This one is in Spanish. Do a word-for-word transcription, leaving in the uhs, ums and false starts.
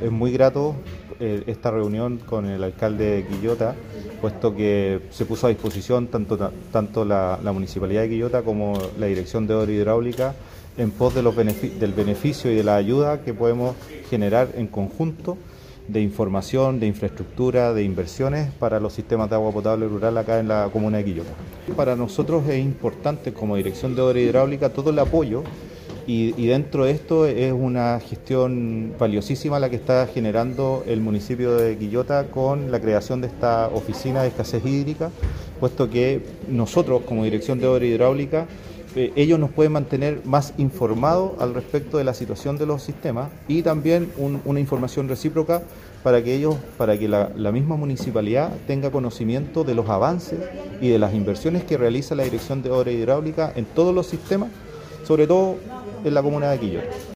es muy grato eh, esta reunión con el alcalde de Quillota, puesto que se puso a disposición tanto, tanto la, la Municipalidad de Quillota como la Dirección de Obra Hidráulica en pos de los benefic del beneficio y de la ayuda que podemos generar en conjunto de información, de infraestructura, de inversiones para los sistemas de agua potable rural acá en la comuna de Quillota. Para nosotros es importante como Dirección de Obra Hidráulica todo el apoyo y, y dentro de esto es una gestión valiosísima la que está generando el municipio de Quillota con la creación de esta oficina de escasez hídrica, puesto que nosotros como Dirección de Obra Hidráulica Eh, ellos nos pueden mantener más informados al respecto de la situación de los sistemas y también un, una información recíproca para que ellos, para que la, la misma municipalidad tenga conocimiento de los avances y de las inversiones que realiza la Dirección de Obra Hidráulica en todos los sistemas, sobre todo en la comuna de Quillota.